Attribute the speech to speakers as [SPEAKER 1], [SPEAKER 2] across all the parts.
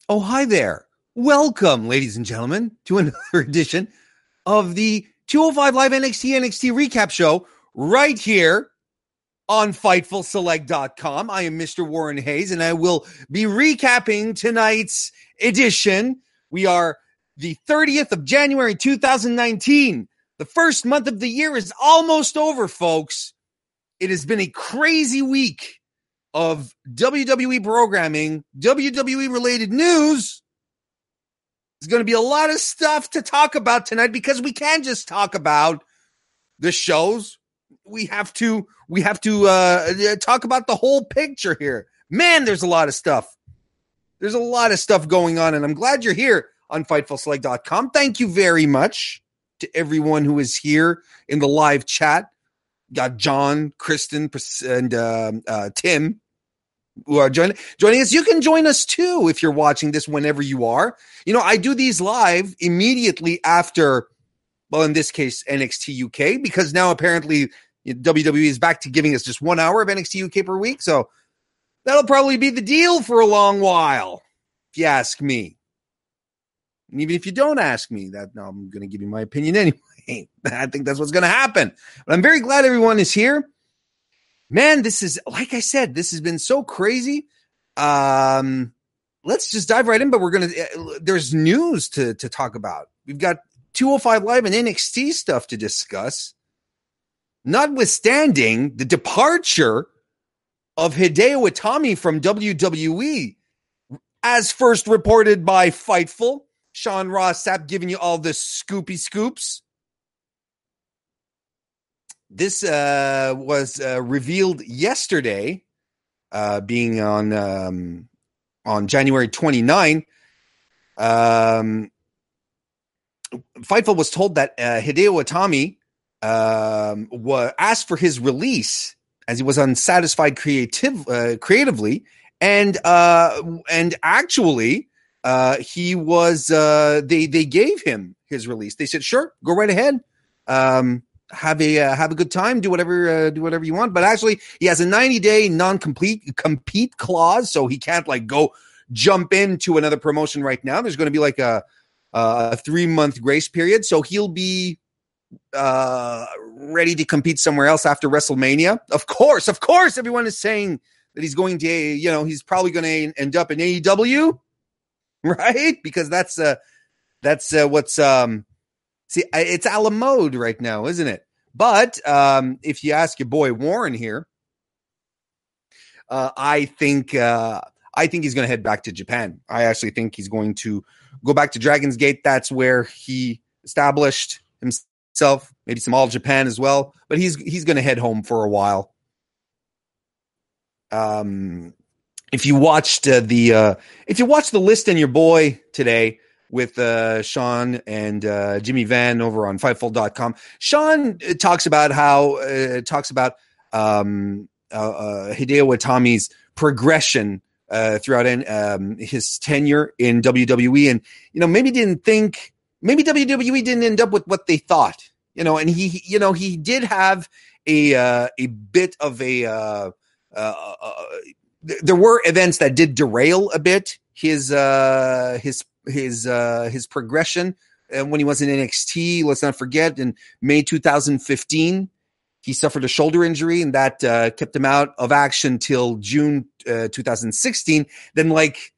[SPEAKER 1] Oh, hi there. Welcome, ladies and gentlemen, to another edition of the 205 Live NXT recap show right here on FightfulSelect.com. I am Mr. Warren Hayes, and I will be recapping tonight's edition. We are the 30th of January, 2019. The first month of the year is almost over, folks. It has been a crazy week of WWE programming, WWE-related news. There's going to be a lot of stuff to talk about tonight because we can't just talk about the shows. We have to talk about the whole picture here. Man, there's a lot of stuff. There's a lot of stuff going on, and I'm glad you're here on FightfulSelect.com. Thank you very much to everyone who is here in the live chat. Got John, Kristen, and Tim who are joining us. You can join us too if you're watching this whenever you are. You know, I do these live immediately after, well, in this case, NXT UK, because now apparently WWE is back to giving us just 1 hour of NXT UK per week. So that'll probably be the deal for a long while, if you ask me. And even if you don't ask me, I'm going to give you my opinion anyway. I think that's what's going to happen. But I'm very glad everyone is here. Man, this is, like I said, this has been so crazy. Let's just dive right in, but there's news to talk about. We've got 205 Live and NXT stuff to discuss. Notwithstanding the departure of Hideo Itami from WWE, as first reported by Fightful. Sean Ross Sapp giving you all the scoopy scoops. This was revealed yesterday, being on January 29. Fightful was told that Hideo Itami asked for his release as he was unsatisfied creatively, and actually he was they gave him his release. They said, "Sure, go right ahead. Have a good time, do whatever you want." But actually, he has a 90-day compete clause, so he can't go jump into another promotion right now. There's going to be a 3-month grace period, so he'll be ready to compete somewhere else after WrestleMania. Of course, everyone is saying that he's going to, he's probably going to end up in AEW, right? Because that's what's see, it's a la mode right now, isn't it? But if you ask your boy Warren here, I think he's going to head back to Japan. I actually think he's going to go back to Dragon's Gate. That's where he established himself. Maybe some All Japan as well. But he's going to head home for a while. If you watched the list and your boy today with Sean and Jimmy Van over on Fightful.com. Sean talks about Hideo Itami's progression throughout his tenure in WWE, and maybe WWE didn't end up with what they thought. And he did have a bit of a there were events that did derail a bit his progression when he was in NXT. Let's not forget, in May 2015, he suffered a shoulder injury, and that kept him out of action till June 2016. Then,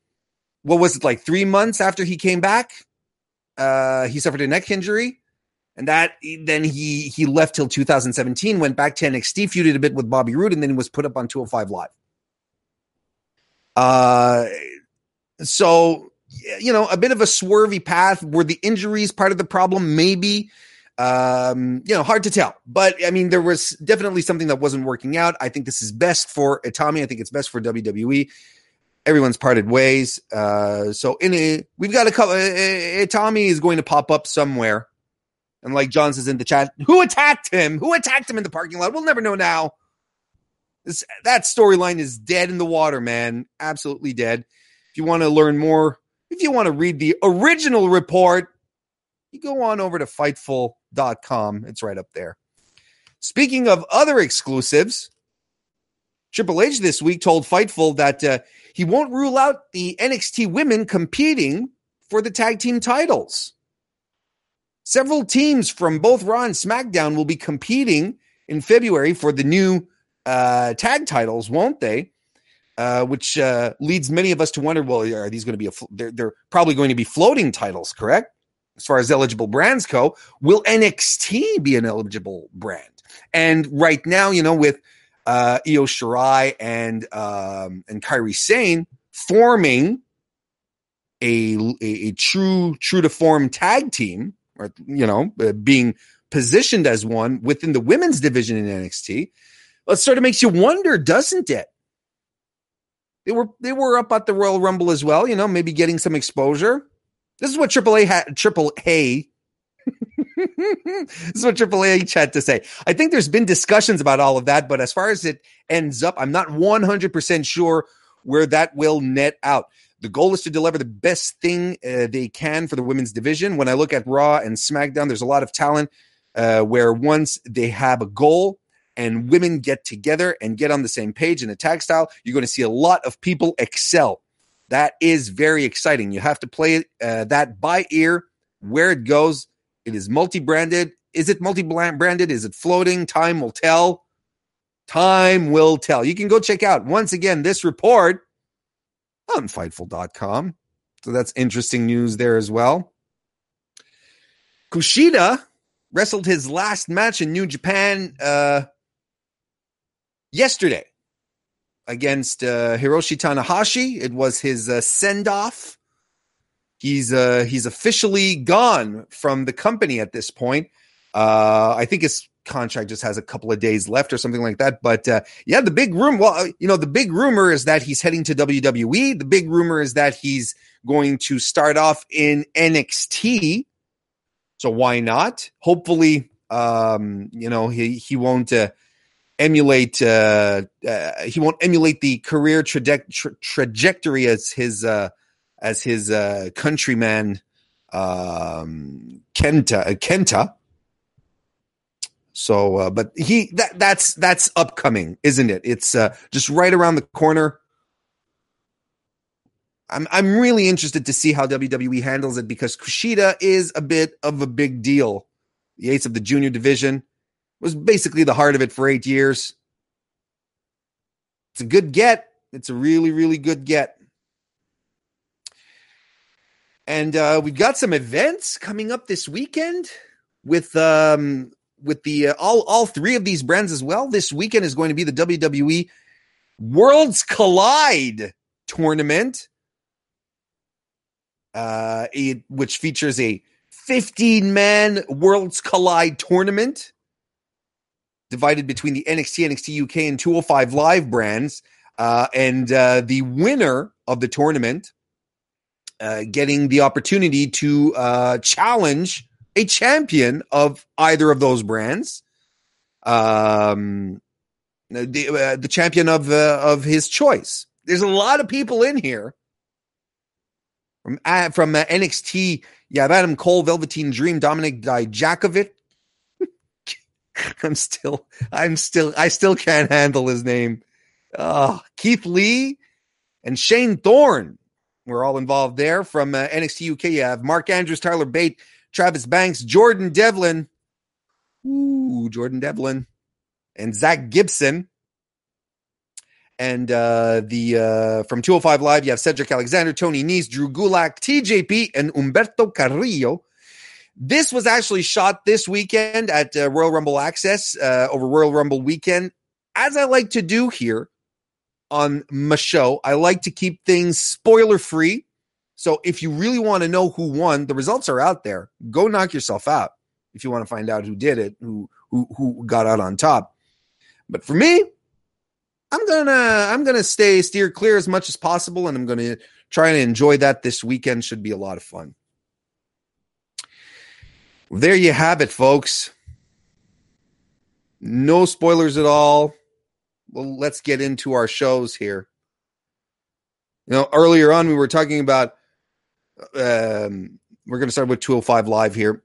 [SPEAKER 1] 3 months after he came back, he suffered a neck injury, and then he left till 2017, went back to NXT, feuded a bit with Bobby Roode, and then was put up on 205 Live. So, a bit of a swervy path. Were the injuries part of the problem? Maybe. Hard to tell. But, there was definitely something that wasn't working out. I think this is best for Itami. I think it's best for WWE. Everyone's parted ways. So we've got a couple. Itami is going to pop up somewhere. And like John says in the chat, who attacked him? Who attacked him in the parking lot? We'll never know now. That storyline is dead in the water, man. Absolutely dead. If you want to learn more, if you want to read the original report, you go on over to Fightful.com. It's right up there. Speaking of other exclusives, Triple H this week told Fightful that he won't rule out the NXT women competing for the tag team titles. Several teams from both Raw and SmackDown will be competing in February for the new tag titles, won't they? Which leads many of us to wonder, well, are these going to be they're probably going to be floating titles, correct? As far as eligible brands go, will NXT be an eligible brand? And right now, with Io Shirai and Kairi Sane forming a true to form tag team, or being positioned as one within the women's division in NXT, well, it sort of makes you wonder, doesn't it? They were up at the Royal Rumble as well, maybe getting some exposure. This is what Triple H had to say. I think there's been discussions about all of that, but as far as it ends up, I'm not 100% sure where that will net out. The goal is to deliver the best thing they can for the women's division. When I look at Raw and SmackDown, there's a lot of talent where once they have a goal and women get together and get on the same page in a tag style, you're going to see a lot of people excel. That is very exciting. You have to play that by ear where it goes. It is multi-branded. Is it multi-branded? Is it floating? Time will tell. Time will tell. You can go check out, once again, this report on Fightful.com. So that's interesting news there as well. Kushida wrestled his last match in New Japan yesterday against Hiroshi Tanahashi. It was his send-off. He's officially gone from the company at this point. I think his contract just has a couple of days left or something like that. But the big the big rumor is that he's heading to WWE. The big rumor is that he's going to start off in NXT. So why not? Hopefully, he won't emulate the career trajectory as his countryman Kenta. So, but that's upcoming, isn't it? It's just right around the corner. I'm really interested to see how WWE handles it, because Kushida is a bit of a big deal. The ace of the junior division, was basically the heart of it for 8 years. It's a good get. It's a really, really good get. And we've got some events coming up this weekend with the all three of these brands as well. This weekend is going to be the WWE Worlds Collide tournament, which features a 15-man Worlds Collide tournament divided between the NXT UK, and 205 Live brands. And the winner of the tournament getting the opportunity to challenge a champion of either of those brands, the champion of his choice. There's a lot of people in here from NXT. You have Adam Cole, Velveteen Dream, Dominic Dijakovic. I still can't handle his name. Keith Lee and Shane Thorne were all involved there. From NXT UK, you have Mark Andrews, Tyler Bate, Travis Banks, Jordan Devlin, and Zach Gibson. And from 205 Live, you have Cedric Alexander, Tony Nese, Drew Gulak, TJP, and Humberto Carrillo. This was actually shot this weekend at Royal Rumble Access over Royal Rumble weekend. As I like to do here on my show, I like to keep things spoiler-free. So if you really want to know who won, the results are out there. Go knock yourself out if you want to find out who did it, who got out on top. But for me, I'm gonna steer clear as much as possible, and I'm gonna try and enjoy that this weekend. Should be a lot of fun. There you have it, folks. No spoilers at all. Well, let's get into our shows here. Earlier on we were talking about. We're going to start with 205 Live here.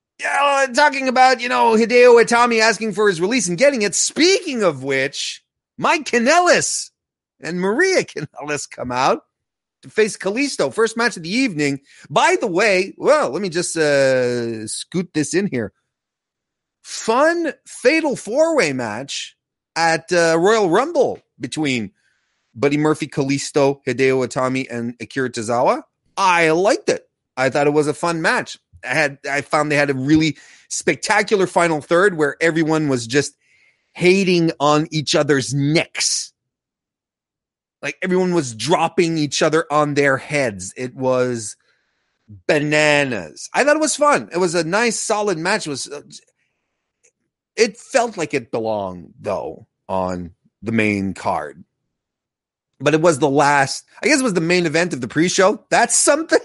[SPEAKER 1] Yeah, talking about Hideo Itami asking for his release and getting it. Speaking of which, Mike Kanellis and Maria Kanellis come out to face Kalisto. First match of the evening. By the way, well, let me just scoot this in here. Fun fatal four-way match at Royal Rumble between Buddy Murphy, Kalisto, Hideo Itami, and Akira Tozawa. I liked it. I thought it was a fun match. I found they had a really spectacular final third where everyone was just hating on each other's necks. Like everyone was dropping each other on their heads. It was bananas. I thought it was fun. It was a nice, solid match. It felt like it belonged, though, on the main card. But it was I guess it was the main event of the pre-show. That's something.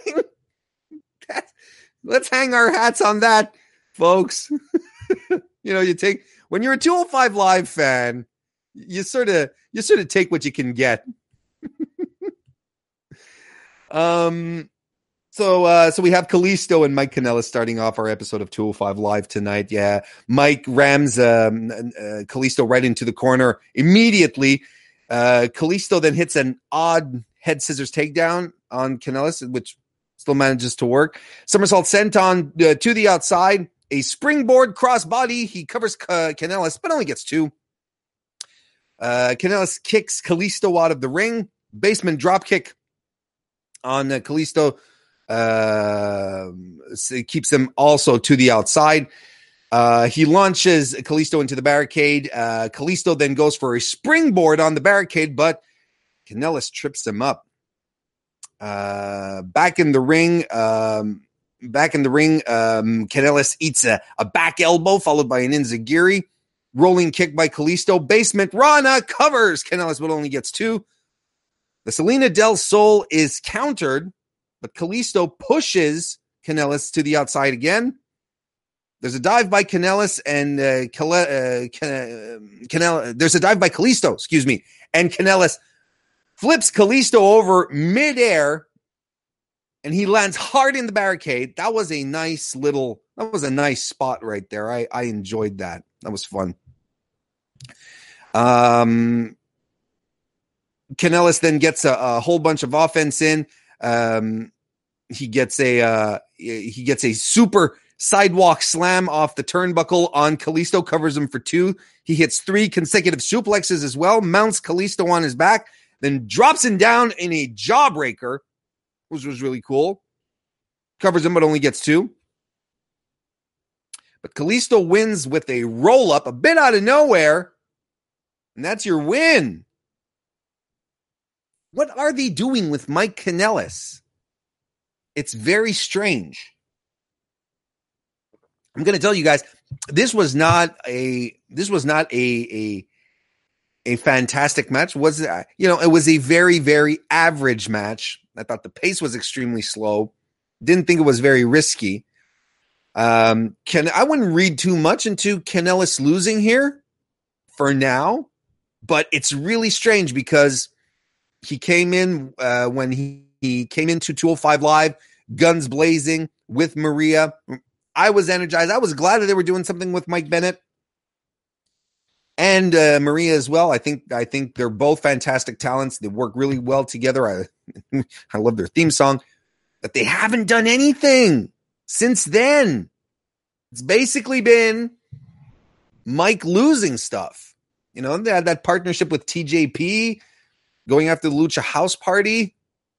[SPEAKER 1] Let's hang our hats on that, folks. When you're a 205 Live fan, you sort of take what you can get. So we have Kalisto and Mike Kanellis starting off our episode of 205 Live tonight. Yeah, Mike rams Kalisto right into the corner immediately. Kalisto then hits an odd head scissors takedown on Kanellis, which still manages to work. Somersault senton to the outside. A springboard crossbody. He covers Kanellis, but only gets two. Kanellis kicks Kalisto out of the ring. Basement dropkick on Kalisto. Keeps him also to the outside. He launches Kalisto into the barricade. Kalisto then goes for a springboard on the barricade, but Kanellis trips him up. Back in the ring, Kanellis eats a back elbow followed by an enziguri. Rolling kick by Kalisto. Basement Rana covers Kanellis, but only gets two. The Salina del Sol is countered, but Kalisto pushes Kanellis to the outside again. There's a dive by Kanellis and there's a dive by Kalisto, and Kanellis flips Kalisto over midair, and he lands hard in the barricade. That was a nice spot right there. I enjoyed that. That was fun. Kanellis then gets a whole bunch of offense in. He gets a super sidewalk slam off the turnbuckle on Kalisto, covers him for two. He hits 3 consecutive suplexes as well, mounts Kalisto on his back, then drops him down in a jawbreaker, which was really cool. Covers him, but only gets 2. But Kalisto wins with a roll-up, a bit out of nowhere, and that's your win. What are they doing with Mike Kanellis? It's very strange. I'm going to tell you guys, this was not a fantastic match. It was a very, very average match. I thought the pace was extremely slow. Didn't think it was very risky. I wouldn't read too much into Kanellis losing here for now, but it's really strange because he came in when he came into 205 Live, guns blazing with Maria. I was energized. I was glad that they were doing something with Mike Bennett and Maria as well. I think they're both fantastic talents. They work really well together. I love their theme song, but they haven't done anything since then. It's basically been Mike losing stuff. They had that partnership with TJP going after the Lucha House Party.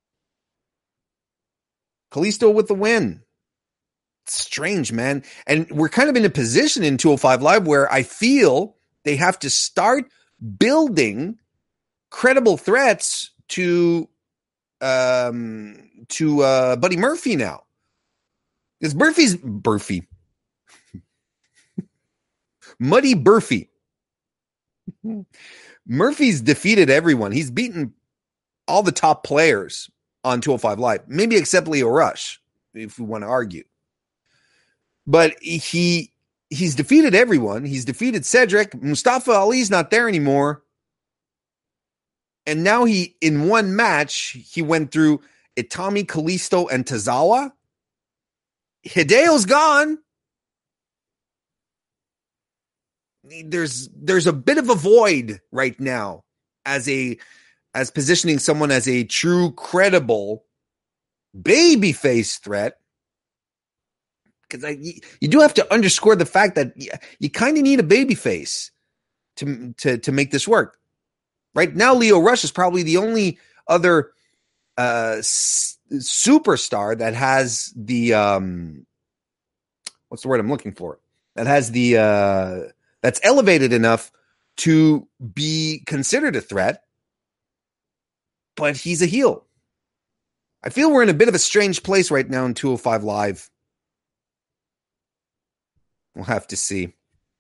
[SPEAKER 1] Kalisto with the win. It's strange, man. And we're kind of in a position in 205 Live where I feel they have to start building credible threats to Buddy Murphy now. Because Muddy Murphy. Murphy's defeated everyone. He's beaten all the top players on 205 Live, maybe except Leo Rush, if we want to argue. But he's defeated everyone. He's defeated Cedric. Mustafa Ali's not there anymore. And now in one match, he went through Itami, Kalisto, and Tozawa. Hideo's gone. There's a bit of a void right now as positioning someone as a true, credible babyface threat. Because you do have to underscore the fact that you kind of need a babyface to make this work. Right now, Lio Rush is probably the only other superstar that has the what's the word I'm looking for? That has the that's elevated enough to be considered a threat, but he's a heel. I feel we're in a bit of a strange place right now in 205 Live. We'll have to see.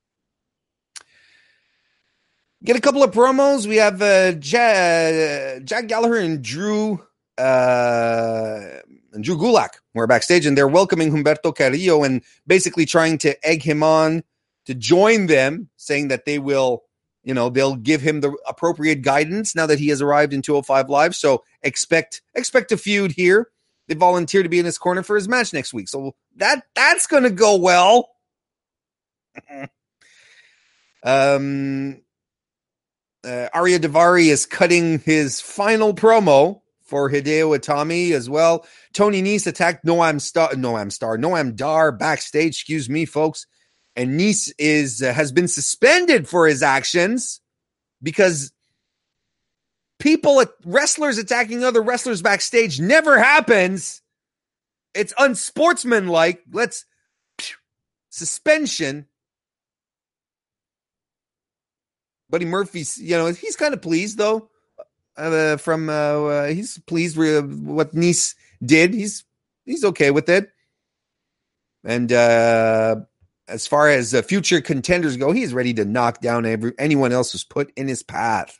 [SPEAKER 1] Get a couple of promos. We have Jack Gallagher and Drew Gulak. We're backstage, and they're welcoming Humberto Carrillo and basically trying to egg him on to join them, saying that they will, they'll give him the appropriate guidance now that he has arrived in 205 Live. So expect a feud here. They volunteered to be in his corner for his match next week. So that's going to go well. Arya Daivari is cutting his final promo for Hideo Itami as well. Tony Nese attacked Noam Dar backstage. Excuse me, folks. And Nese has been suspended for his actions because wrestlers attacking other wrestlers backstage never happens. It's unsportsmanlike. Suspension. Buddy Murphy's, he's kind of pleased though. He's pleased with what Nese did. He's okay with it. And as far as future contenders go, he's ready to knock down anyone else who's put in his path.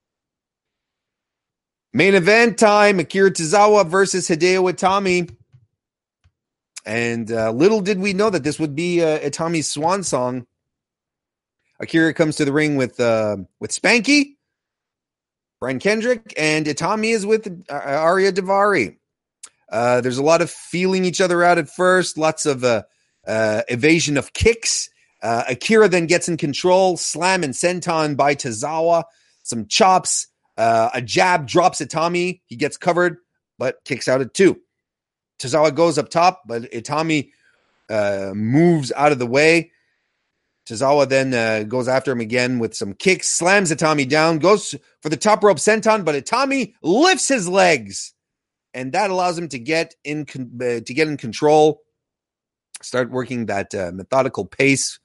[SPEAKER 1] Main event time: Akira Tozawa versus Hideo Itami. And little did we know that this would be Itami's swan song. Akira comes to the ring with Spanky, Brian Kendrick, and Itami is with Arya Daivari. There's a lot of feeling each other out at first, lots of evasion of kicks. Akira then gets in control, slam and senton by Tozawa, some chops, a jab drops Itami. He gets covered, but kicks out at 2. Tozawa goes up top, but Itami moves out of the way. Tozawa then goes after him again with some kicks, slams Itami down, goes for the top rope senton, but Itami lifts his legs, and that allows him to get in control, start working that methodical pace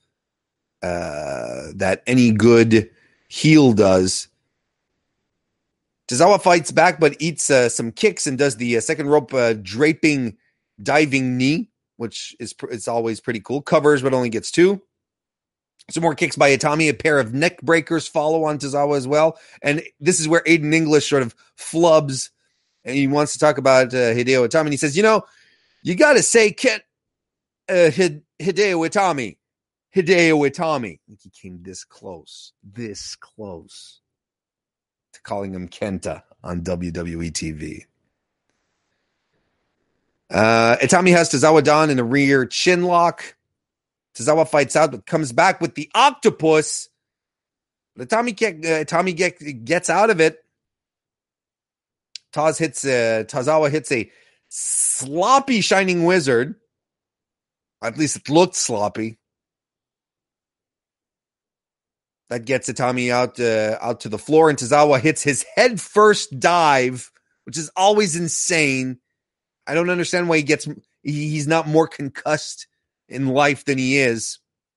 [SPEAKER 1] that any good heel does. Tozawa fights back, but eats some kicks and does the second rope draping diving knee, which is always pretty cool. Covers, but only gets 2. Some more kicks by Itami. A pair of neck breakers follow on Tozawa as well. And this is where Aiden English sort of flubs, and he wants to talk about Hideo Itami. And he says, you got to say Hideo Itami. Hideo Itami. I think he came this close to calling him Kenta on WWE TV. Itami has Tozawa down in a rear chin lock. Tozawa fights out, but comes back with the octopus. But Itami gets out of it. Tozawa hits a sloppy Shining Wizard. At least it looked sloppy. That gets Itami out to the floor, and Tozawa hits his head first dive, which is always insane. I don't understand why he's not more concussed in life than he is.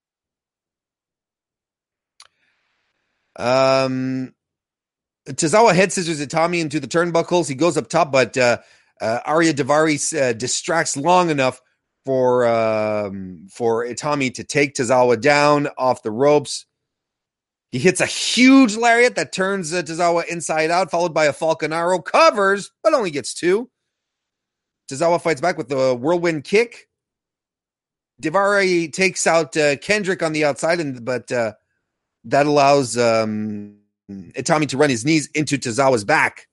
[SPEAKER 1] Tozawa head scissors Itami into the turnbuckles. He goes up top, but Arya Daivari distracts long enough for Itami to take Tozawa down off the ropes. He hits a huge lariat that turns Tozawa inside out, followed by a Falcon Arrow. Covers, but only gets 2. Tozawa fights back with the whirlwind kick. Daivari takes out Kendrick on the outside, but that allows Itami to run his knees into Tozawa's back.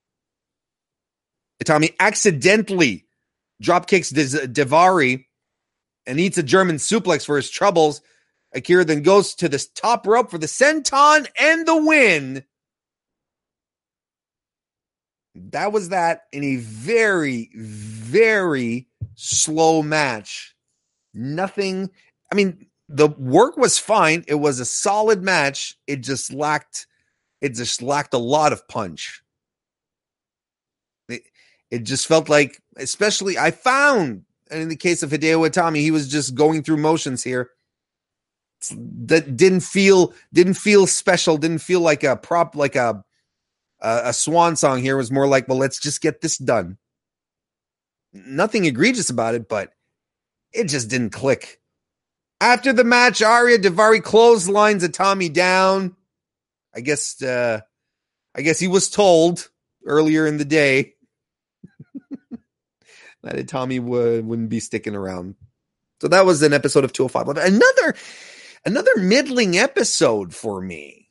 [SPEAKER 1] Itami accidentally drop kicks Daivari and eats a German suplex for his troubles. Akira then goes to the top rope for the senton and the win. That was that in a very, very slow match. Nothing. I mean, the work was fine. It was a solid match. It just lacked a lot of punch. It just felt like, especially I found, and in the case of Hideo Itami, he was just going through motions here. That didn't feel special. Didn't feel like a prop, like a swan song here. It was more like, well, let's just get this done. Nothing egregious about it, but it just didn't click. After the match, Arya Daivari clotheslines Itami down. I guess he was told earlier in the day that Itami wouldn't be sticking around. So that was an episode of 205 Live. Another middling episode for me.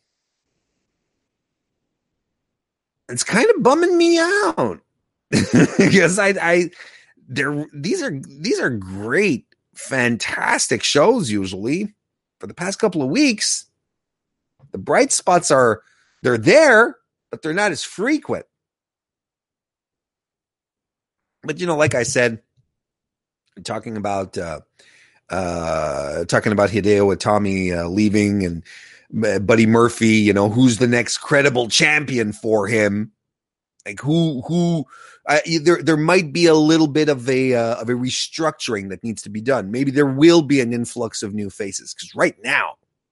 [SPEAKER 1] It's kind of bumming me out because these are great, fantastic shows. Usually, for the past couple of weeks, the bright spots they're there, but they're not as frequent. But like I said, talking about Hideo Itami leaving and Buddy Murphy, who's the next credible champion for him? Like there might be a little bit of a restructuring that needs to be done. Maybe there will be an influx of new faces because right now,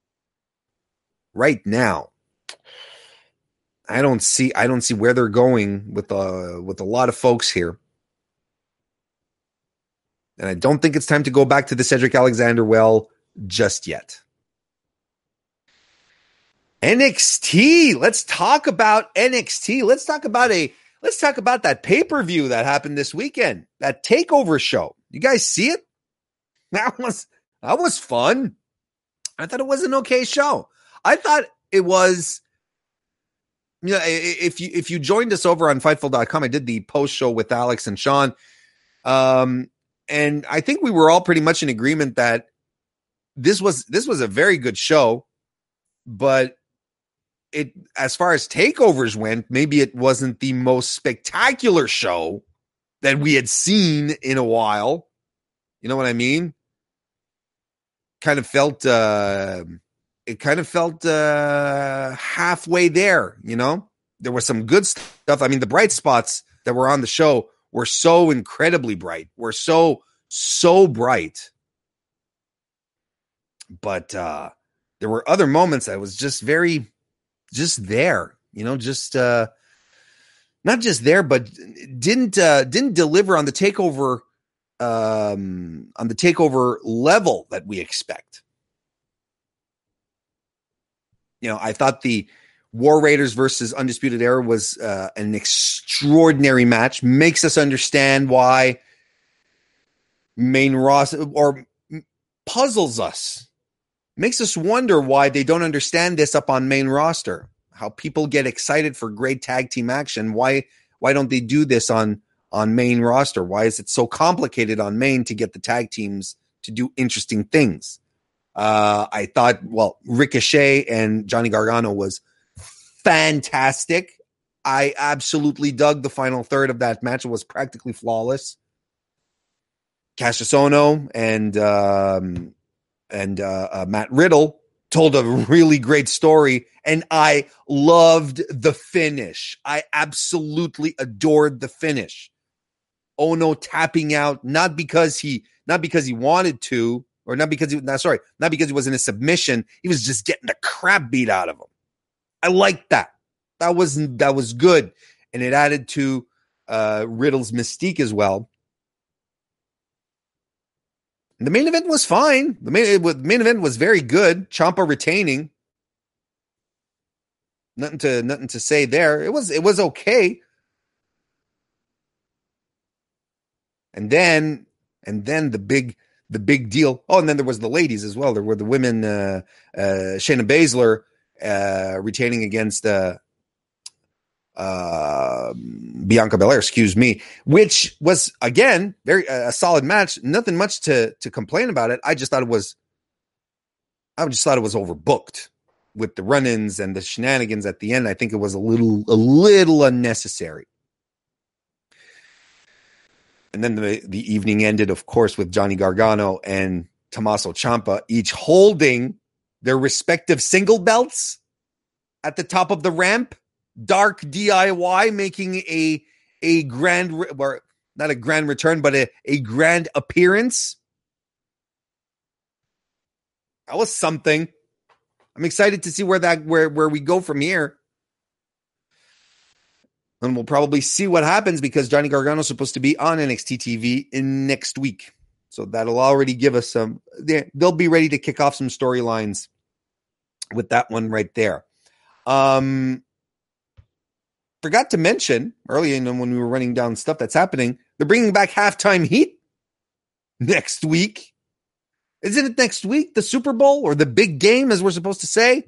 [SPEAKER 1] I don't see where they're going with a lot of folks here. And I don't think it's time to go back to the Cedric Alexander well just yet. NXT. Let's talk about NXT. Let's talk about that pay-per-view that happened this weekend. That takeover show. You guys see it? That was fun. I thought it was an okay show. I thought it was, if you joined us over on Fightful.com, I did the post show with Alex and Sean. And I think we were all pretty much in agreement that this was a very good show, but as far as takeovers went, maybe it wasn't the most spectacular show that we had seen in a while. You know what I mean? It kind of felt halfway there, There was some good stuff. I mean, the bright spots that were on the show were so incredibly bright. Were so bright. But there were other moments that was just there, not just there, but didn't deliver on the takeover level that we expect. I thought the War Raiders versus Undisputed Era was an extraordinary match. Makes us understand why main roster, or puzzles us. Makes us wonder why they don't understand this up on main roster. How people get excited for great tag team action. Why don't they do this on main roster? Why is it so complicated on main to get the tag teams to do interesting things? I thought, Ricochet and Johnny Gargano was fantastic. I absolutely dug the final third of that match. It was practically flawless. Cassius Ohno and Matt Riddle told a really great story, and I loved the finish. I absolutely adored the finish. Ohno tapping out, not because he wanted to, or not because he was in a submission. He was just getting the crap beat out of him. I liked that. That was good, and it added to Riddle's mystique as well. The main event was fine. The main event was very good. Ciampa retaining. Nothing to say there. It was okay. And then the big deal. Oh, and then there was the ladies as well. There were the women. Shayna Baszler retaining against Bianca Belair, which was again very a solid match. Nothing much to complain about it. I just thought it was overbooked with the run-ins and the shenanigans at the end. I think it was a little unnecessary. And then the evening ended, of course, with Johnny Gargano and Tommaso Ciampa each holding their respective single belts at the top of the ramp. Dark DIY making a grand, or not a grand return, but a grand appearance. That was something. I'm excited to see where we go from here. And we'll probably see what happens because Johnny Gargano is supposed to be on NXT TV in next week. So that'll already give us some, they'll be ready to kick off some storylines with that one right there. Forgot to mention earlier when we were running down stuff that's happening, they're bringing back Halftime Heat next week. Isn't it next week? The Super Bowl or the big game, as we're supposed to say?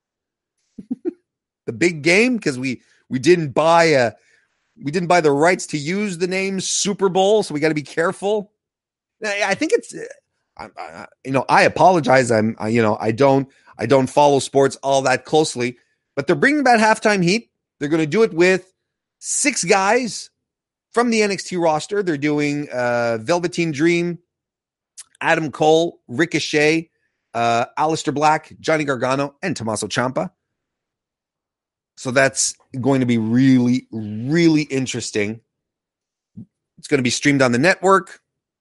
[SPEAKER 1] The big game, because we didn't buy the rights to use the name Super Bowl, so we got to be careful. I think it's, I apologize. I don't follow sports all that closely, but they're bringing back Halftime Heat. They're going to do it with 6 guys from the NXT roster. They're doing Velveteen Dream, Adam Cole, Ricochet, Aleister Black, Johnny Gargano, and Tommaso Ciampa. So that's going to be really, really interesting. It's going to be streamed on the network.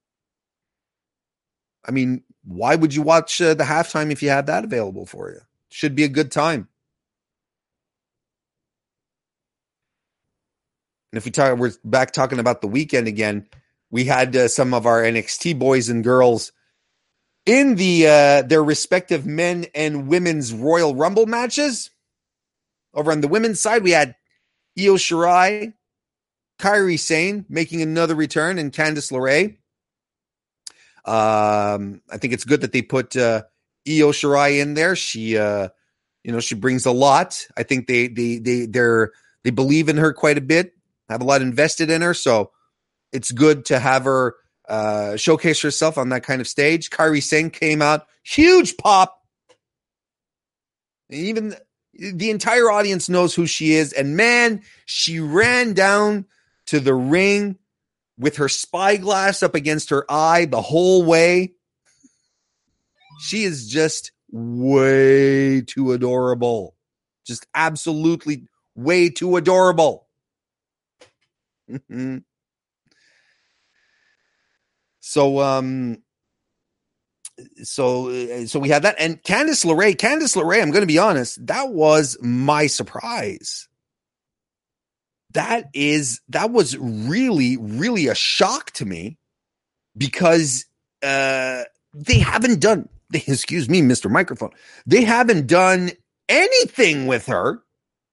[SPEAKER 1] I mean, why would you watch the halftime if you have that available for you? Should be a good time. And if we're back talking about the weekend again. We had some of our NXT boys and girls in their respective men and women's Royal Rumble matches. Over on the women's side, we had Io Shirai, Kairi Sane making another return, and Candice LeRae. I think it's good that they put Io Shirai in there. She, she brings a lot. I think they believe in her quite a bit, have a lot invested in her. So it's good to have her showcase herself on that kind of stage. Kairi Sane came out, huge pop. And even the entire audience knows who she is. And man, she ran down to the ring with her spyglass up against her eye the whole way. She is just way too adorable. Just absolutely way too adorable. So we had that. And Candice LeRae, I'm going to be honest, that was my surprise. That was really, really a shock to me because they haven't done, excuse me, Mr. Microphone, they haven't done anything with her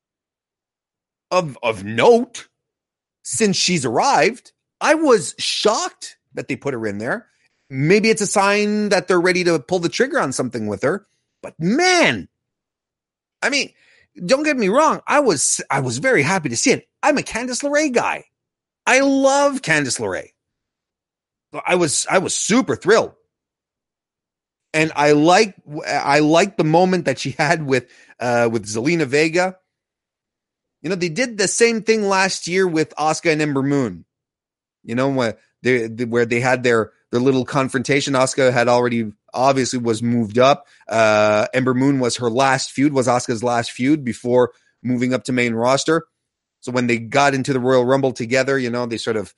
[SPEAKER 1] of note since she's arrived. I was shocked that they put her in there. Maybe it's a sign that they're ready to pull the trigger on something with her. But man, I mean, don't get me wrong. I was very happy to see it. I'm a Candice LeRae guy. I love Candice LeRae. I was super thrilled. And I like the moment that she had with Zelina Vega. You know, they did the same thing last year with Asuka and Ember Moon. You know, where they had their little confrontation. Asuka had already obviously was moved up. Ember Moon was Asuka's last feud before moving up to main roster. So when they got into the Royal Rumble together, you know, they sort of,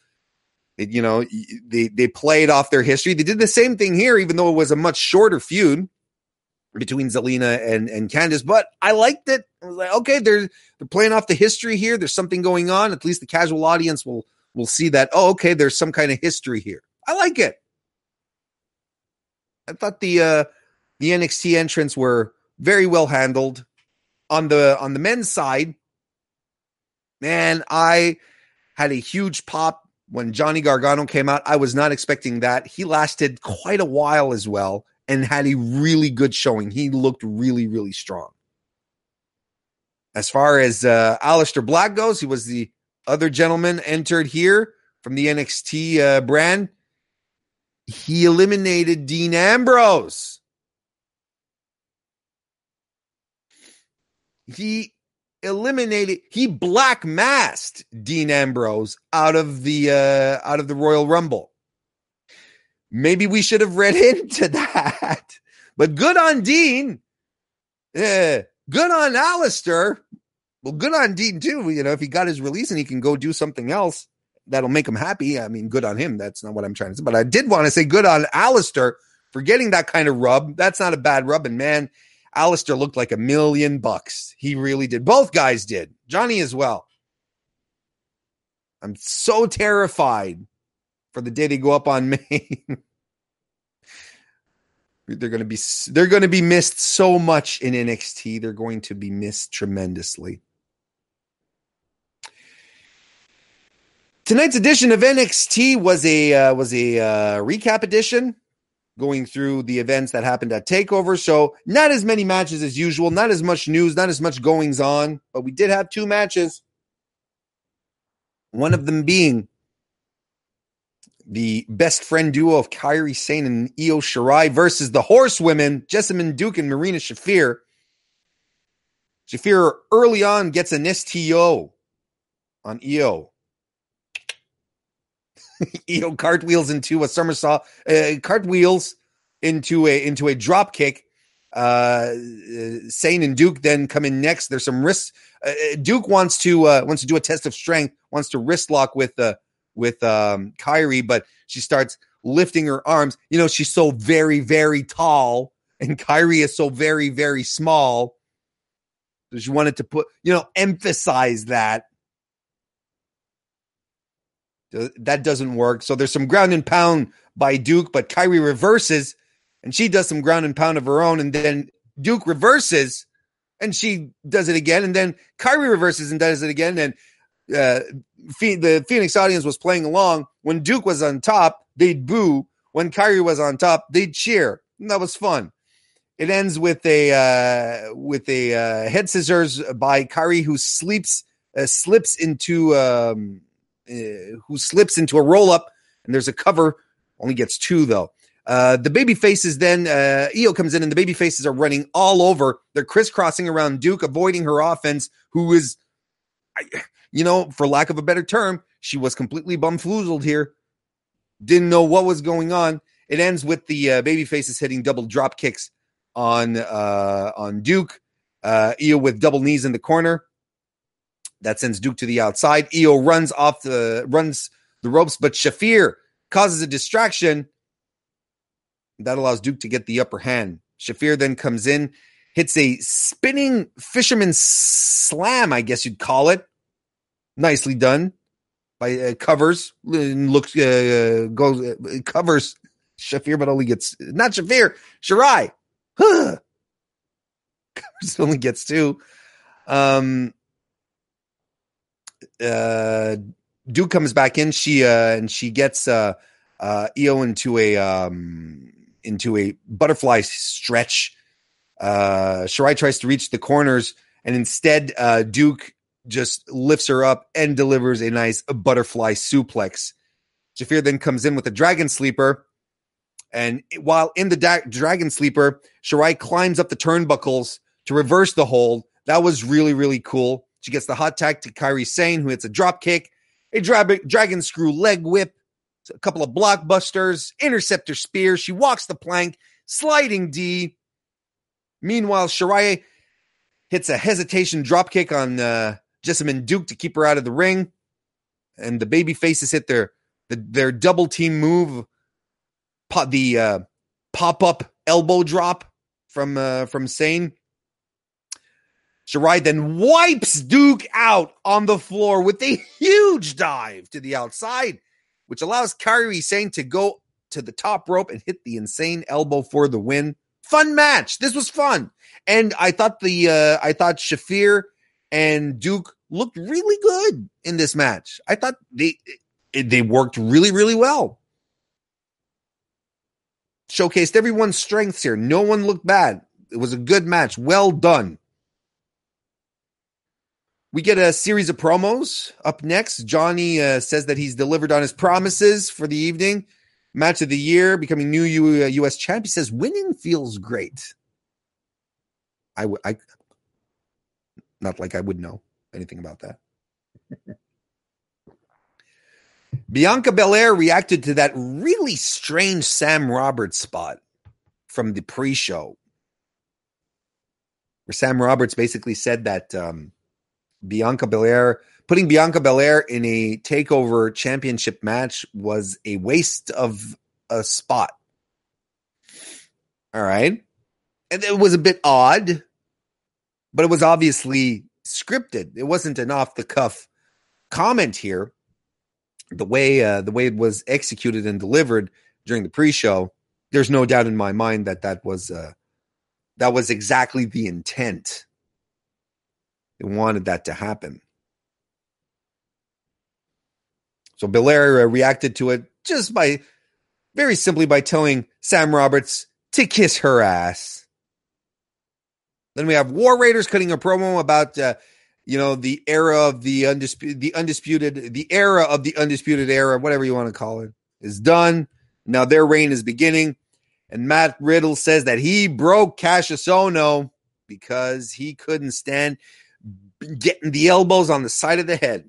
[SPEAKER 1] they played off their history. They did the same thing here, even though it was a much shorter feud between Zelina and Candice. But I liked it. I was like, okay, they're playing off the history here. There's something going on. At least the casual audience will see that. Oh, okay, there's some kind of history here. I like it. I thought the NXT entrants were very well handled. On the men's side, man, I had a huge pop when Johnny Gargano came out. I was not expecting that. He lasted quite a while as well and had a really good showing. He looked really, really strong. As far as Aleister Black goes, he was the other gentleman entered here from the NXT brand. He eliminated Dean Ambrose. He eliminated. He black masked Dean Ambrose out of the Royal Rumble. Maybe we should have read into that. But good on Dean. Good on Alistair. Well, good on Dean too. If he got his release and he can go do something else that'll make him happy. I mean, good on him. That's not what I'm trying to say. But I did want to say good on Alistair for getting that kind of rub. That's not a bad rub. And man, Alistair looked like $1 million. He really did. Both guys did. Johnny as well. I'm so terrified for the day they go up on Maine. They're going to be missed so much in NXT. They're going to be missed tremendously. Tonight's edition of NXT was a recap edition, going through the events that happened at TakeOver. So not as many matches as usual, not as much news, not as much goings on, but we did have 2 matches. One of them being the best friend duo of Kairi Sane and Io Shirai versus the Horsewomen, Jessamyn Duke and Marina Shafir. Shafir early on gets an STO on Io. Io cartwheels into a somersault, cartwheels into a drop kick. Sane and Duke then come in next. There's some wrists. Duke wants to do a test of strength, wants to wrist lock with Kairi, but she starts lifting her arms. She's so very, very tall, and Kairi is so very, very small. So she wanted to emphasize that. That doesn't work. So there's some ground and pound by Duke, but Kairi reverses, and she does some ground and pound of her own, and then Duke reverses, and she does it again, and then Kairi reverses and does it again, and the Phoenix audience was playing along. When Duke was on top, they'd boo. When Kairi was on top, they'd cheer. And that was fun. It ends with a head scissors by Kairi, who slips into a roll up, and there's a cover. Only gets 2 though. The baby faces then Io comes in, and the baby faces are running all over. They're crisscrossing around Duke, avoiding her offense, who is, for lack of a better term, she was completely bumfoozled here. Didn't know what was going on. It ends with the baby faces hitting double drop kicks on Duke. Io with double knees in the corner. That sends Duke to the outside. Io runs the ropes, but Shafir causes a distraction. That allows Duke to get the upper hand. Shafir then comes in, hits a spinning fisherman slam, I guess you'd call it. Nicely done by covers. Covers Shafir, but only gets not Shafir, Shirai. Covers only gets 2. Duke comes back in. She gets Io into a butterfly stretch. Shirai tries to reach the corners, and instead Duke just lifts her up and delivers a nice butterfly suplex. Shafir then comes in with a dragon sleeper, and while in the dragon sleeper, Shirai climbs up the turnbuckles to reverse the hold. That was really, really cool. She gets the hot tag to Kairi Sane, who hits a drop kick, a dragon screw leg whip, a couple of blockbusters, interceptor spear. She walks the plank, sliding D. Meanwhile, Shirai hits a hesitation drop kick on Jessamyn Duke to keep her out of the ring. And the baby faces hit their double team move, the pop-up elbow drop from Sane. Shirai then wipes Duke out on the floor with a huge dive to the outside, which allows Kairi Sane to go to the top rope and hit the insane elbow for the win. Fun match. This was fun. And I thought Shafir and Duke looked really good in this match. I thought they worked really, really well. Showcased everyone's strengths here. No one looked bad. It was a good match. Well done. We get a series of promos up next. Johnny says that he's delivered on his promises for the evening. Match of the year, becoming new U.S. champ. He says winning feels great. Not like I would know anything about that. Bianca Belair reacted to that really strange Sam Roberts spot from the pre-show, where Sam Roberts basically said that putting Bianca Belair in a TakeOver championship match was a waste of a spot. All right. And it was a bit odd, but it was obviously scripted. It wasn't an off-the-cuff comment here. The way it was executed and delivered during the pre-show, there's no doubt in my mind that was exactly the intent. They wanted that to happen. So Belair reacted to it just very simply by telling Sam Roberts to kiss her ass. Then we have War Raiders cutting a promo about the era of the undisputed era, whatever you want to call it, is done. Now their reign is beginning. And Matt Riddle says that he broke Cassius Ohno because he couldn't stand getting the elbows on the side of the head.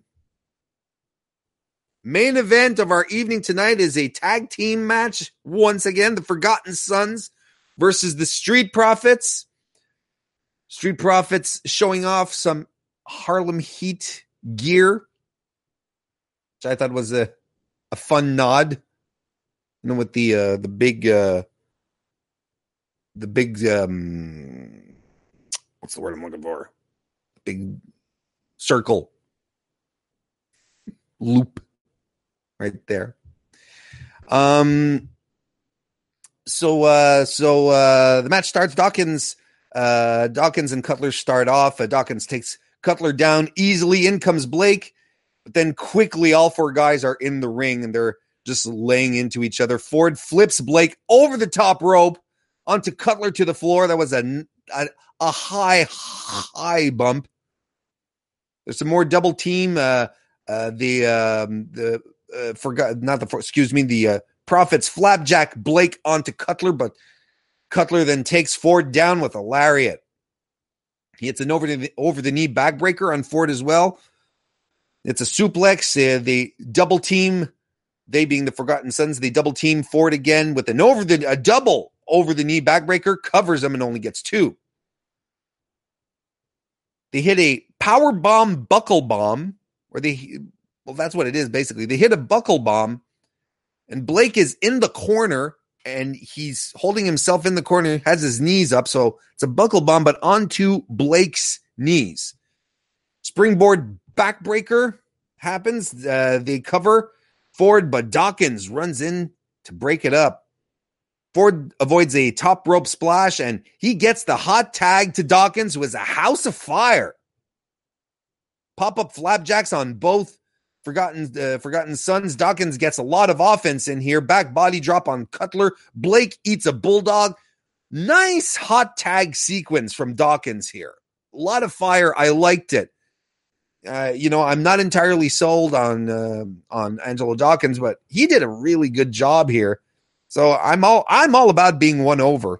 [SPEAKER 1] Main event of our evening tonight is a tag team match. Once again, the Forgotten Sons versus the Street Profits. Street Profits showing off some Harlem Heat gear, which I thought was a fun nod. With the big what's the word I'm looking for? Big circle loop right there. So the match starts. Dawkins and Cutler start off. Dawkins takes Cutler down easily. In comes Blake, but then quickly all four guys are in the ring and they're just laying into each other. Ford flips Blake over the top rope onto Cutler to the floor. That was a high bump. There's some more double team. The Profits flapjack Blake onto Cutler, but Cutler then takes Ford down with a lariat. He hits an over the knee backbreaker on Ford as well. It's a suplex. They double team. They being the Forgotten Sons, they double team Ford again with a double over the knee backbreaker, covers him and only gets two. They hit a power bomb buckle bomb, that's what it is basically. They hit a buckle bomb, and Blake is in the corner, and he's holding himself in the corner, has his knees up, so it's a buckle bomb, but onto Blake's knees. Springboard backbreaker happens. They cover Ford, but Dawkins runs in to break it up. Ford avoids a top rope splash, and he gets the hot tag to Dawkins, who is a house of fire. Pop-up flapjacks on both Forgotten Sons. Dawkins gets a lot of offense in here. Back body drop on Cutler. Blake eats a bulldog. Nice hot tag sequence from Dawkins here. A lot of fire. I liked it. I'm not entirely sold on Angelo Dawkins, but he did a really good job here. So I'm all about being won over.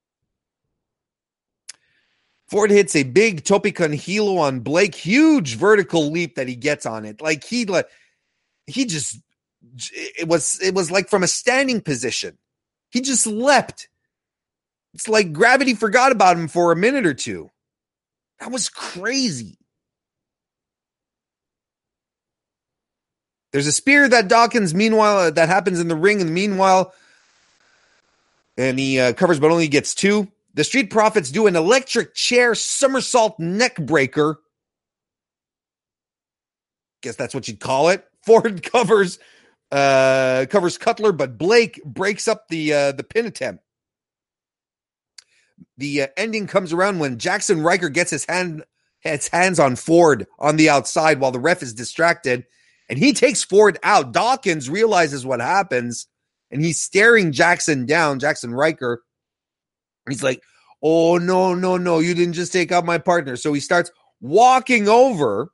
[SPEAKER 1] Ford hits a big tope con hilo on Blake. Huge vertical leap that he gets on it. It was like from a standing position. He just leapt. It's like gravity forgot about him for a minute or two. That was crazy. There's a spear that Dawkins, meanwhile, that happens in the ring, and meanwhile, and he covers, but only gets two. The Street Profits do an electric chair somersault neck breaker. Guess that's what you'd call it. Ford covers Cutler, but Blake breaks up the pin attempt. The ending comes around when Jackson Riker gets his hands on Ford on the outside while the ref is distracted. And he takes Ford out. Dawkins realizes what happens, and he's staring Jackson down, Jackson Riker. He's like, oh, no, you didn't just take out my partner. So he starts walking over.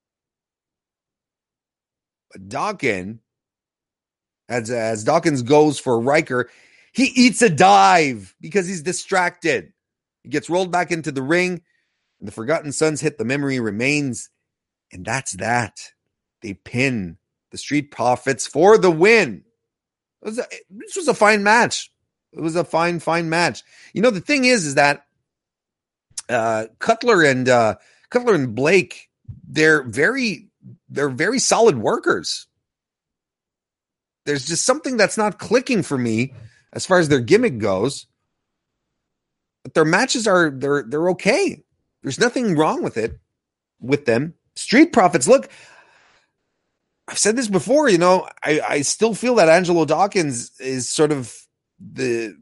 [SPEAKER 1] But Dawkins, as Dawkins goes for Riker, he eats a dive because he's distracted. He gets rolled back into the ring. The Forgotten Sons hit The Memory Remains, and that's that. They pin the Street Profits for the win. This was a fine match. It was a fine match. You know, the thing is that Cutler and Blake, they're very solid workers. There's just something that's not clicking for me as far as their gimmick goes. But their matches they're okay. There's nothing wrong with them. Street Profits, look, I've said this before, you know, I still feel that Angelo Dawkins is sort of let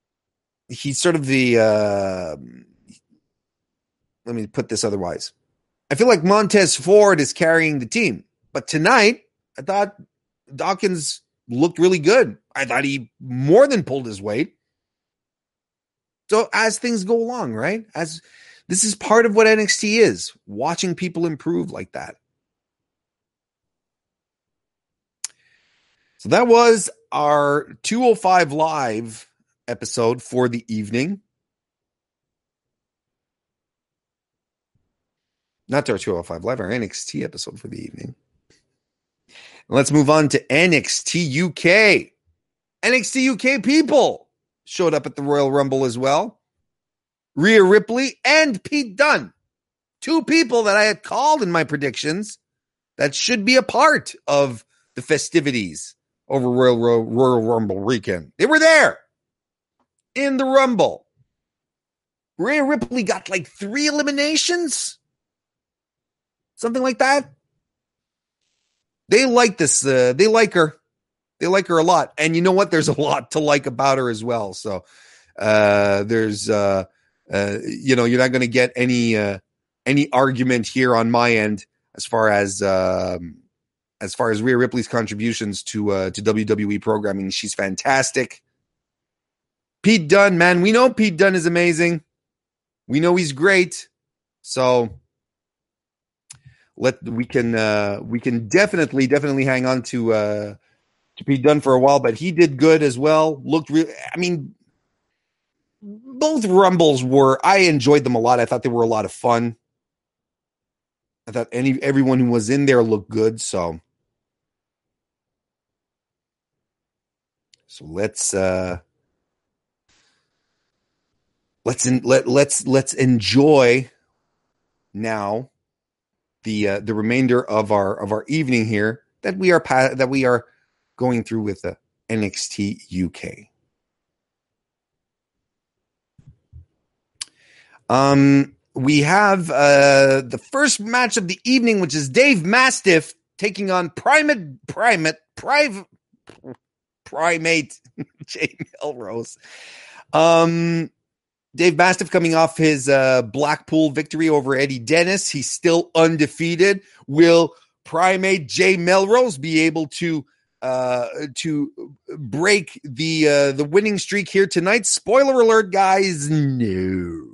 [SPEAKER 1] me put this otherwise. I feel like Montez Ford is carrying the team. But tonight, I thought Dawkins looked really good. I thought he more than pulled his weight. So as things go along, right? As this is part of what NXT is, watching people improve like that. So that was our 205 Live episode for the evening. Not our 205 Live, our NXT episode for the evening. Let's move on to NXT UK. NXT UK people showed up at the Royal Rumble as well. Rhea Ripley and Pete Dunne. Two people that I had called in my predictions that should be a part of the festivities over Royal Rumble weekend. They were there in the Rumble. Rhea Ripley got like 3 eliminations. Something like that. They like this. They like her. They like her a lot. And you know what? There's a lot to like about her as well. So there's, you're not going to get any argument here on my end as far as Rhea Ripley's contributions to WWE programming. She's fantastic. Pete Dunne, man, we know Pete Dunne is amazing. We know he's great. So we can definitely hang on to Pete Dunne for a while, but he did good as well. Looked real. I mean, both Rumbles I enjoyed them a lot. I thought they were a lot of fun. I thought everyone who was in there looked good. So let's enjoy now the remainder of our evening here that we are going through with the NXT UK. We have the first match of the evening, which is Dave Mastiff taking on Primate Jay Melrose. Dave Mastiff coming off his Blackpool victory over Eddie Dennis. He's still undefeated. Will Primate Jay Melrose be able to break the winning streak here tonight? Spoiler alert, guys, no.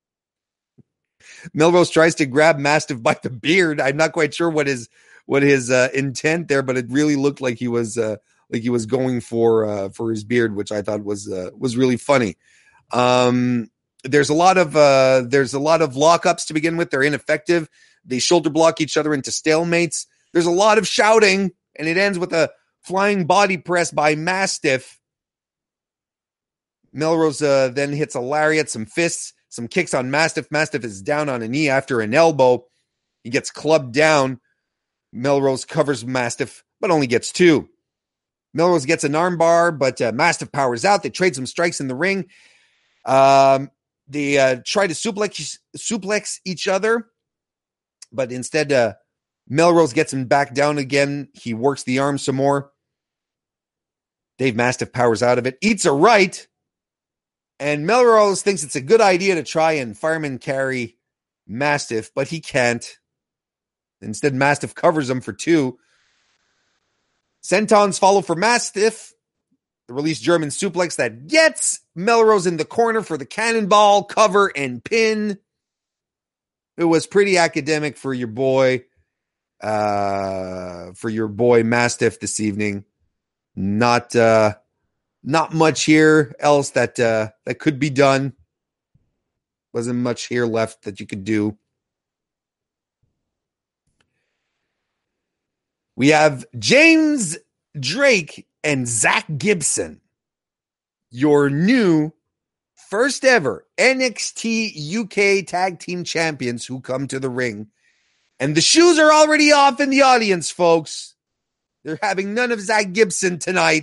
[SPEAKER 1] Melrose tries to grab Mastiff by the beard. I'm not quite sure what his intent there, but it really looked like he was going for his beard, which I thought was really funny. There's a lot of lockups to begin with. They're ineffective. They shoulder block each other into stalemates. There's a lot of shouting, and it ends with a flying body press by Mastiff. Melrose then hits a lariat, some fists, some kicks on Mastiff. Mastiff is down on a knee after an elbow. He gets clubbed down. Melrose covers Mastiff, but only gets 2. Melrose gets an armbar, but Mastiff powers out. They trade some strikes in the ring. They try to suplex each other, but instead Melrose gets him back down again. He works the arm some more. Dave Mastiff powers out of it, eats a right, and Melrose thinks it's a good idea to try and fireman carry Mastiff, but he can't. Instead, Mastiff covers him for 2. Sentons follow for Mastiff. The release German suplex that gets Melrose in the corner for the cannonball, cover, and pin. It was pretty academic for your boy Mastiff this evening. Not much here else that could be done. Wasn't much here left that you could do. We have James Drake and Zach Gibson, your new first ever NXT UK Tag Team Champions who come to the ring. And the shoes are already off in the audience, folks. They're having none of Zach Gibson tonight.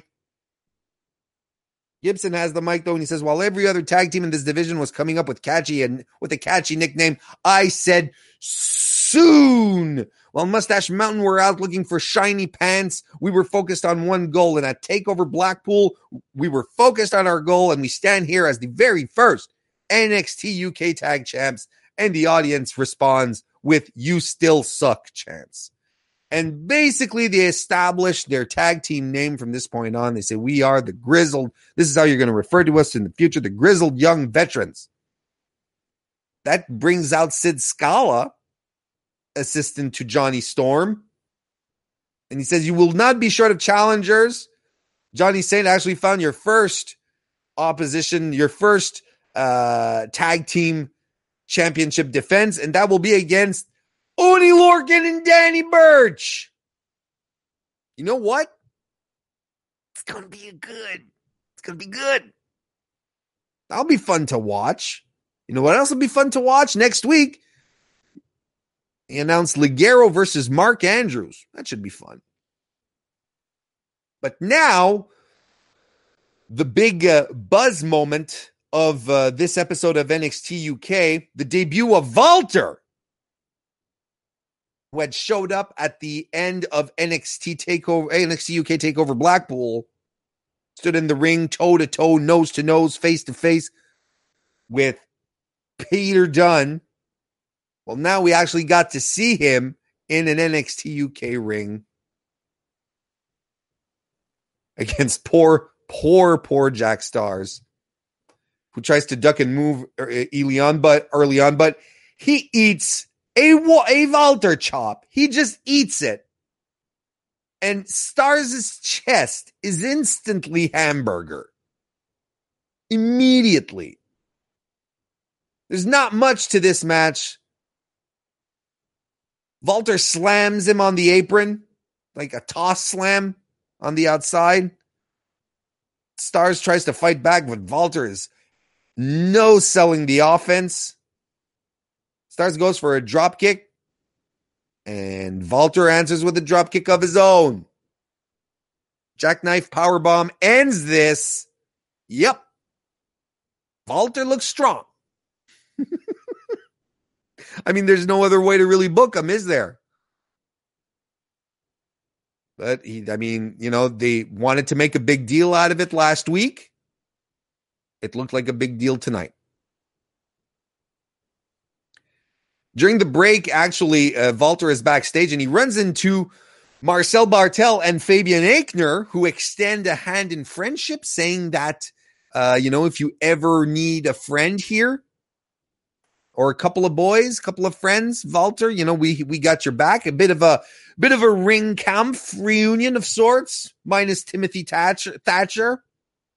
[SPEAKER 1] Gibson has the mic, though, and he says, while every other tag team in this division was coming up with a catchy nickname, I said soon. While Mustache Mountain were out looking for shiny pants, we were focused on one goal. And at TakeOver Blackpool, we were focused on our goal, and we stand here as the very first NXT UK Tag Champs, and the audience responds with "You still suck" chants. And basically, they established their tag team name from this point on. They say, we are the Grizzled. This is how you're going to refer to us in the future, the Grizzled Young Veterans. That brings out Sid Scala, assistant to Johnny Storm. And he says, you will not be short of challengers. Johnny Saint actually found your first opposition, your first tag team championship defense, and that will be against Oney Lorcan and Danny Burch. You know what? It's going to be good. It's going to be good. That'll be fun to watch. You know what else will be fun to watch next week? He announced Ligero versus Mark Andrews. That should be fun. But now, the big buzz moment of this episode of NXT UK, the debut of Walter, who had showed up at the end of NXT UK TakeOver Blackpool, stood in the ring toe-to-toe, nose-to-nose, face-to-face with Peter Dunne. Well, now we actually got to see him in an NXT UK ring against poor Jack Stars, who tries to duck and move early on, but he eats a Walter chop. He just eats it. And Stars' chest is instantly hamburger. Immediately. There's not much to this match. Walter slams him on the apron, like a toss slam on the outside. Stars tries to fight back, but Walter is no selling the offense. Stars goes for a drop kick, and Walter answers with a drop kick of his own. Jackknife powerbomb ends this. Yep. Walter looks strong. I mean, there's no other way to really book him, is there? But they wanted to make a big deal out of it last week. It looked like a big deal tonight. During the break, actually, Walter is backstage and he runs into Marcel Bartel and Fabian Aichner, who extend a hand in friendship, saying that, if you ever need a friend here or a couple of boys, couple of friends, Walter, we got your back. A bit of a ring Kampf reunion of sorts, minus Timothy Thatcher.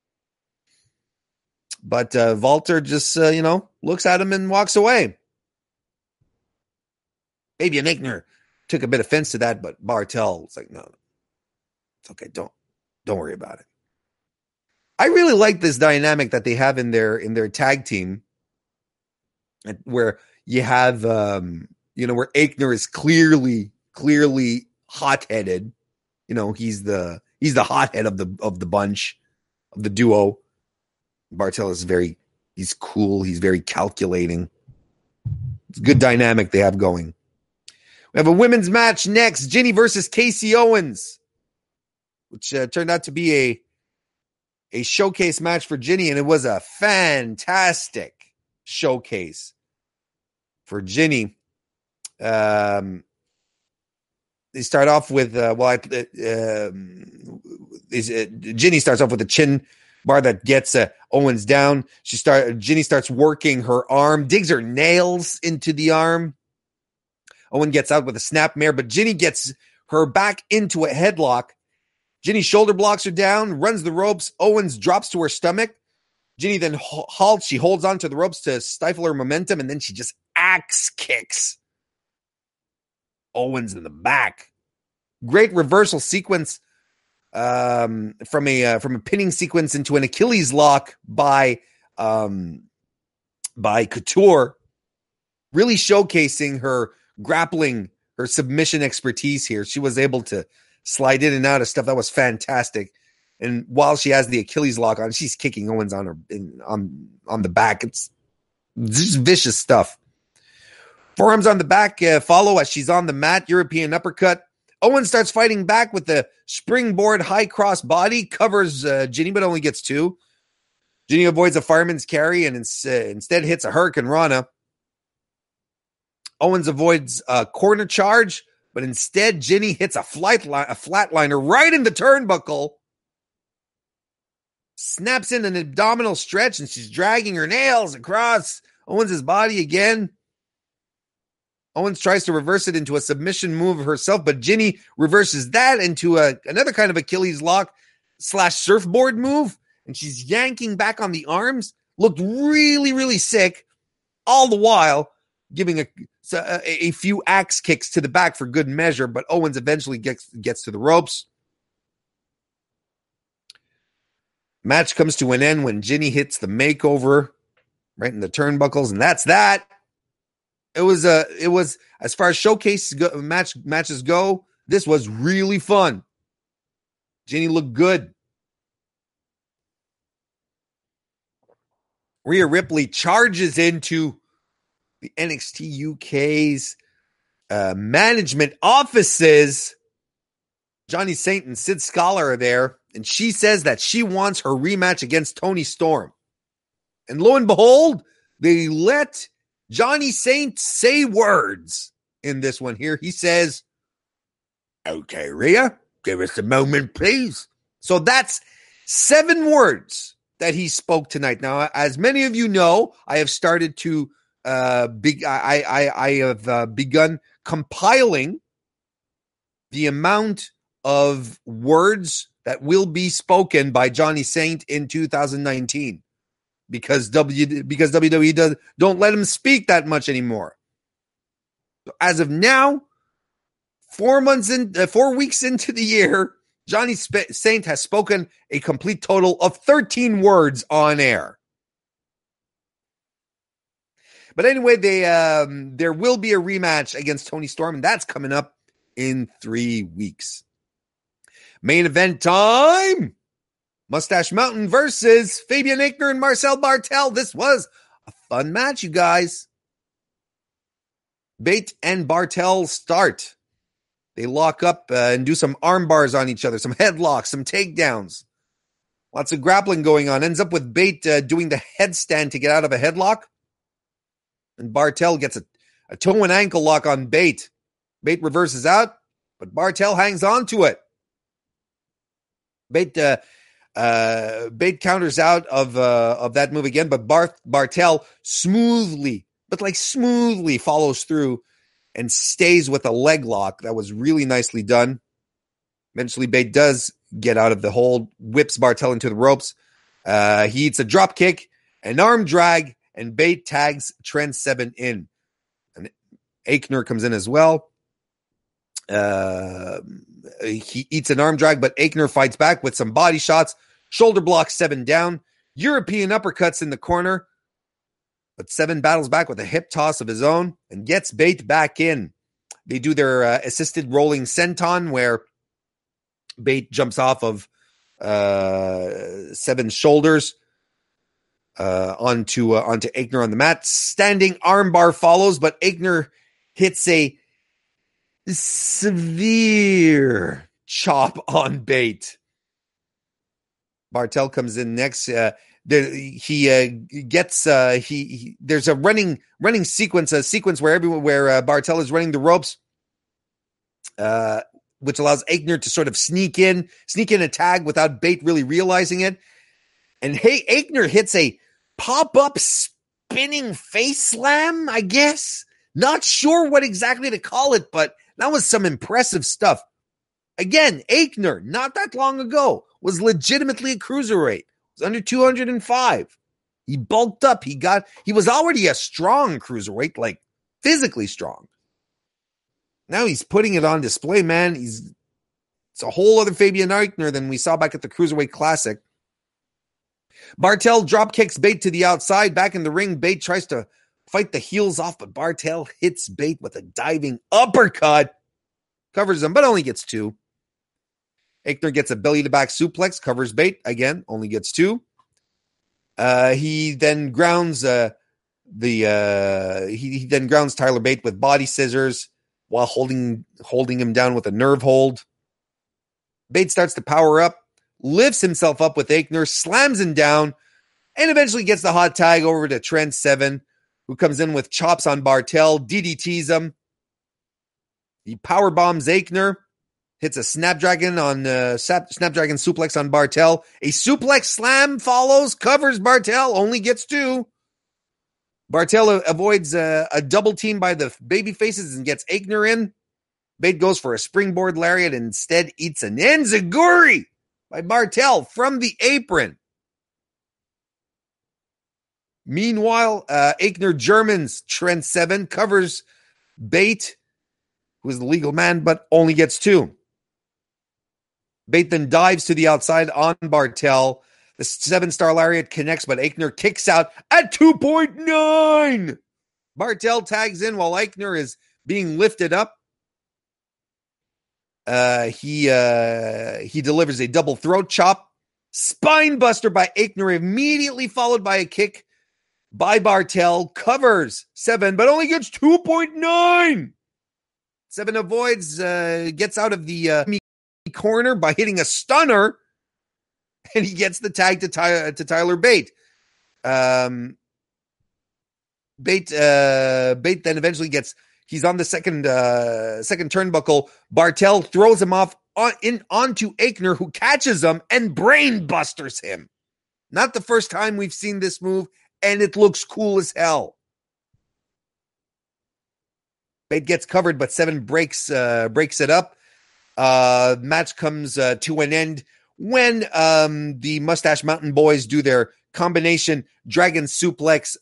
[SPEAKER 1] But Walter just, looks at him and walks away. Fabian Aichner took a bit of offense to that, but Bartel was like, no, it's okay. Don't worry about it. I really like this dynamic that they have in their tag team, where you have, where Aichner is clearly hot-headed. He's the hothead of the bunch, of the duo. Bartel is he's cool. He's very calculating. It's a good dynamic they have going. We have a women's match next. Ginny versus Casey Owens, which turned out to be a showcase match for Ginny, and it was a fantastic showcase for Ginny. They start off with Ginny starts off with a chin bar that gets Owens down. Ginny starts working her arm, digs her nails into the arm. Owen gets out with a snapmare, but Ginny gets her back into a headlock. Ginny shoulder blocks her down, runs the ropes. Owens drops to her stomach. Ginny then halts. She holds on to the ropes to stifle her momentum, and then she just axe kicks Owens in the back. Great reversal sequence from a pinning sequence into an Achilles lock by Couture, really showcasing her grappling, her submission expertise here. She was able to slide in and out of stuff. That was fantastic. And while she has the Achilles lock on, she's kicking Owens on her on the back. It's just vicious stuff. Forearms on the back follow as she's on the mat. European uppercut. Owens starts fighting back with the springboard high cross body. Covers Ginny, but only gets 2. Ginny avoids a fireman's carry and instead hits a Hurricane Rana. Owens avoids a corner charge, but instead Ginny hits a flatliner right in the turnbuckle. Snaps in an abdominal stretch, and she's dragging her nails across Owens' body again. Owens tries to reverse it into a submission move herself, but Ginny reverses that into another kind of Achilles lock / surfboard move, and she's yanking back on the arms. Looked really, really sick, all the while giving a few axe kicks to the back for good measure, but Owens eventually gets to the ropes. Match comes to an end when Ginny hits the makeover right in the turnbuckles, and that's that. It was as far as showcase matches go, this was really fun. Ginny looked good. Rhea Ripley charges into the NXT UK's management offices. Johnny Saint and Sid Scala are there, and she says that she wants her rematch against Toni Storm. And lo and behold, they let Johnny Saint say words in this one here. He says, "Okay, Rhea, give us a moment, please." So that's 7 words that he spoke tonight. Now, as many of you know, I have started to I have begun compiling the amount of words that will be spoken by Johnny Saint in 2019 because WWE don't let him speak that much anymore. So as of now, 4 weeks into the year, Johnny Saint has spoken a complete total of 13 words on air. But anyway, there will be a rematch against Toni Storm, and that's coming up in 3 weeks. Main event time. Mustache Mountain versus Fabian Aichner and Marcel Barthel. This was a fun match, you guys. Bate and Barthel start. They lock up and do some arm bars on each other, some headlocks, some takedowns. Lots of grappling going on. Ends up with Bate doing the headstand to get out of a headlock. And Barthel gets a toe and ankle lock on Bate. Bate reverses out, but Barthel hangs on to it. Bate counters out of that move again, but Barthel smoothly follows through and stays with a leg lock. That was really nicely done. Eventually, Bate does get out of the hold, whips Barthel into the ropes. He eats a drop kick, an arm drag, and Bate tags Trent Seven in. And Aichner comes in as well. He eats an arm drag, but Aichner fights back with some body shots. Shoulder blocks Seven down. European uppercuts in the corner. But Seven battles back with a hip toss of his own and gets Bate back in. They do their assisted rolling senton where Bate jumps off of Seven's shoulders onto Aichner on the mat. Standing armbar follows, but Aichner hits a severe chop on Bate. Barthel comes in next. There's a running sequence, where Barthel is running the ropes, which allows Aichner to sort of sneak in a tag without Bate really realizing it. And Aichner hits a pop-up spinning face slam, I guess. Not sure what exactly to call it, but that was some impressive stuff. Again, Aichner, not that long ago, was legitimately a cruiserweight. It was under 205. He bulked up. He was already a strong cruiserweight, like physically strong. Now he's putting it on display, man. It's a whole other Fabian Aichner than we saw back at the Cruiserweight Classic. Bartel drop kicks Bate to the outside. Back in the ring, Bate tries to fight the heels off, but Bartel hits Bate with a diving uppercut. Covers him, but only gets 2. Aichner gets a belly-to-back suplex, covers Bate, again, only gets 2. He then grounds he then grounds Tyler Bate with body scissors while holding him down with a nerve hold. Bate starts to power up, lifts himself up with Aichner, slams him down, and eventually gets the hot tag over to Trent Seven, who comes in with chops on Bartel, DDTs him. He power bombs Aichner, hits a Snapdragon suplex on Bartel. A suplex slam follows, covers Bartel, only gets 2. Bartel avoids a double team by the baby faces and gets Aichner in. Bate goes for a springboard lariat and instead eats an enziguri by Bartel from the apron. Meanwhile, Aichner Germans Trent Seven, covers Bate, who is the legal man, but only gets 2. Bate then dives to the outside on Bartel. The 7-star lariat connects, but Aichner kicks out at 2.9. Bartel tags in while Aichner is being lifted up. He delivers a double throat chop. Spine buster by Aichner, immediately followed by a kick by Bartel. Covers Seven, but only gets 2.9. Seven avoids, gets out of the corner by hitting a stunner, and he gets the tag to Tyler Bate. Bate then eventually he's on the second turnbuckle. Bartel throws him off onto Aichner, who catches him and brain busters him. Not the first time we've seen this move, and it looks cool as hell. Bate gets covered, but Seven breaks it up. Match comes to an end when the Mustache Mountain Boys do their combination dragon suplex,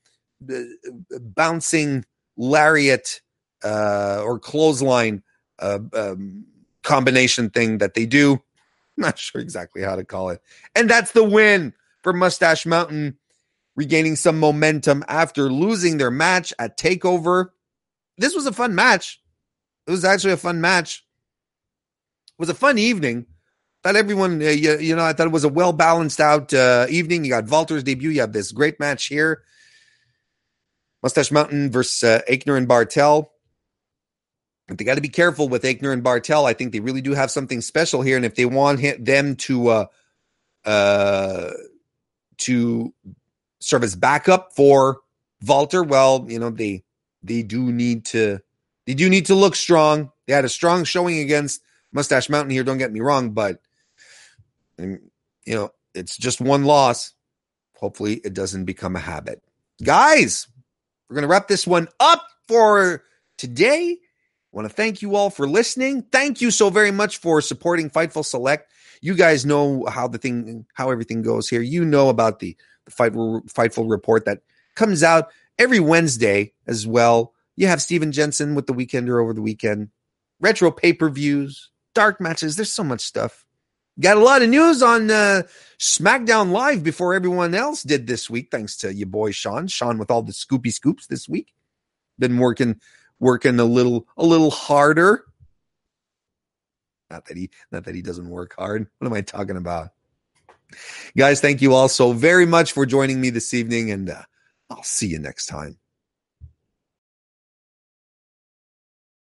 [SPEAKER 1] bouncing lariat or clothesline combination thing that they do. I'm not sure exactly how to call it. And that's the win for Mustache Mountain, regaining some momentum after losing their match at TakeOver. This was a fun match. It was actually a fun match. It was a fun evening. Thought everyone, I thought it was a well-balanced out evening. You got Walter's debut. You have this great match here. Mustache Mountain versus Aichner and Bartel. But they got to be careful with Aichner and Bartel. I think they really do have something special here. And if they want them to serve as backup for Walter, well, they do need to look strong. They had a strong showing against Mustache Mountain here, don't get me wrong, but it's just one loss. Hopefully it doesn't become a habit. Guys, we're going to wrap this one up for today. I want to thank you all for listening. Thank you so very much for supporting Fightful Select. You guys know how everything goes here. You know about the Fightful report that comes out every Wednesday as well. You have Steven Jensen with the Weekender over the weekend, retro pay-per-views, dark matches. There's so much stuff. Got a lot of news on SmackDown Live before everyone else did this week, thanks to your boy Sean. Sean with all the scoopy scoops this week. Been working a little harder. Not that he doesn't work hard. What am I talking about? Guys, thank you all so very much for joining me this evening, and I'll see you next time.